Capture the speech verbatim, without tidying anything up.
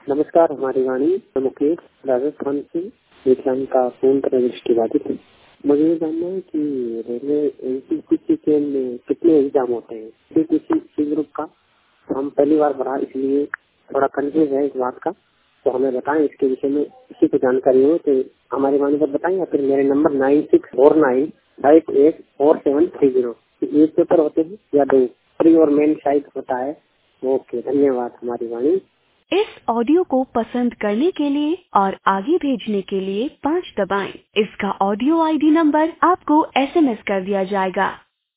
नमस्कार, हमारी वाणी मुकेश राजस्थान से विज्ञान का पूर्ण तरह दृष्टिबाधित है। मुझे ये जानना है कि रेलवे एनटीपीसी के में कितने एग्जाम होते हैं। एनटीपीसी सी ग्रुप का हम पहली बार पढ़ा, इसलिए थोड़ा कंफ्यूज है इस बात का, तो हमें बताएं इसके विषय में। किसी को जानकारी हो तो हमारी वाणी पर बताएं, या फिर मेरे number nine six four nine five eight four seven three zero. एक पेपर होते हैं या दो? प्री और मेन शायद होता है। ओके, धन्यवाद। हमारी वाणी। इस ऑडियो को पसंद करने के लिए और आगे भेजने के लिए पाँच दबाएं। इसका ऑडियो आईडी नंबर आपको एसएमएस कर दिया जाएगा।